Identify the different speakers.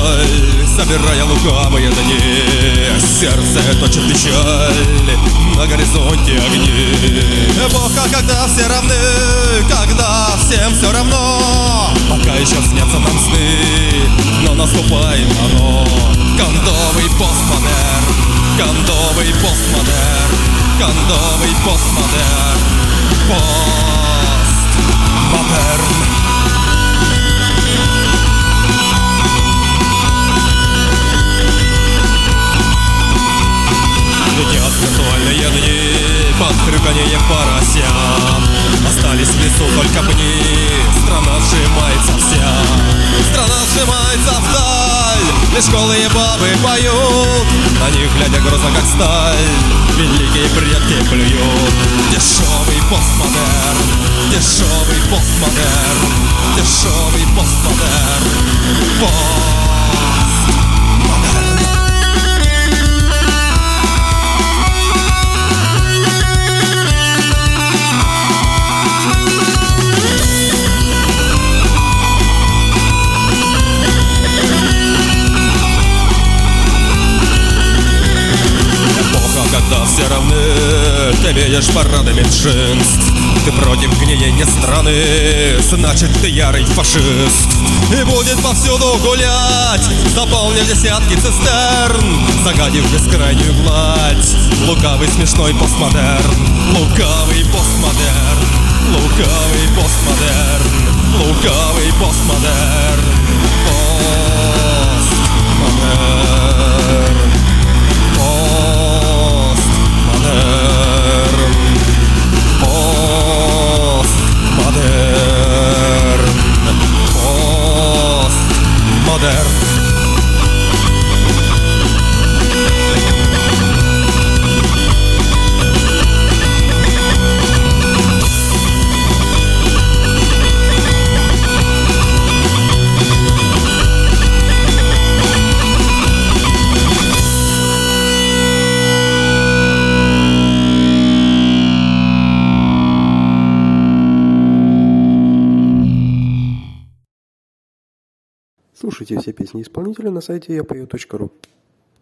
Speaker 1: вдаль, собирая лукавые дни. Сердце точит печаль, на горизонте огни. Эпоха, когда все равны, когда всем все равно. Пока еще снятся нам сны, но наступает оно. Кондовый постмодерн, кондовый постмодерн, кондовый постмодерн, постмодерн. Летят виртуальные дни под хрюканье поросят. Остались в лесу только пни, страна сжимается вся. Страна сжимается вдаль, лишь голые бабы поют. На них глядя грозно как сталь, великие предки плюют. Дешевый постмодерн, дешевый постмодерн, дешевый постмодерн, постмодерн. Когда все равны, ты видишь парады меньшинств. Ты против гниения страны, значит ты ярый фашист. И будет повсюду гулять, заполнив десятки цистерн, загадив бескрайнюю гладь. Лукавый смешной постмодерн, лукавый постмодерн, лукавый постмодерн, лукавый постмодерн, постмодерн.
Speaker 2: Слушайте все песни исполнителя на сайте yapeo.ru.